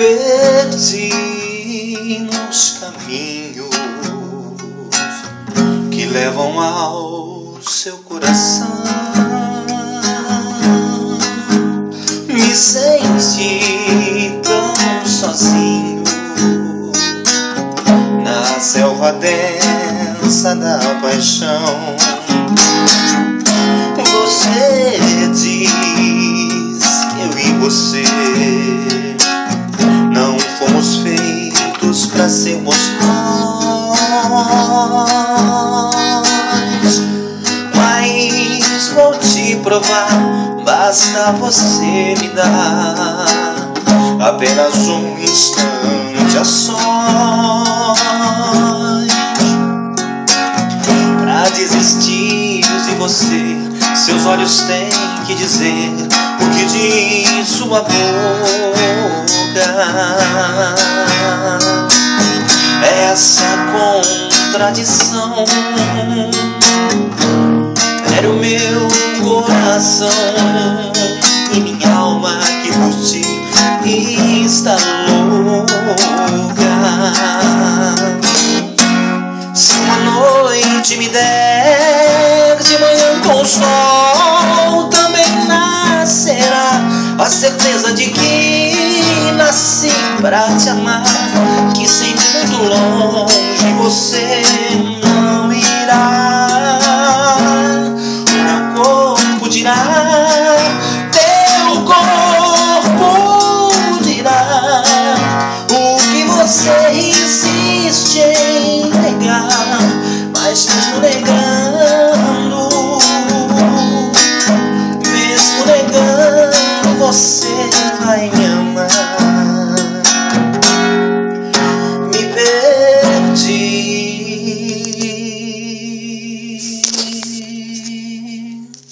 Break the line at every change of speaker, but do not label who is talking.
perdi nos caminhos que levam ao seu coração. Me senti tão sozinho na selva densa da paixão. Você diz que eu e você não fomos feitos pra sermos nós, mas vou te provar, basta você me dar apenas um instante a sós pra desistir de você. Seus olhos têm que dizer o que diz sua boca. Essa contradição era o meu coração e minha alma que por ti está louca. Se uma noite me der de manhã com o sol, também nascerá a certeza de que nasci pra te amar, que sem muito longe você não irá. O meu corpo dirá, teu corpo dirá o que você insiste em negar, mas mesmo negar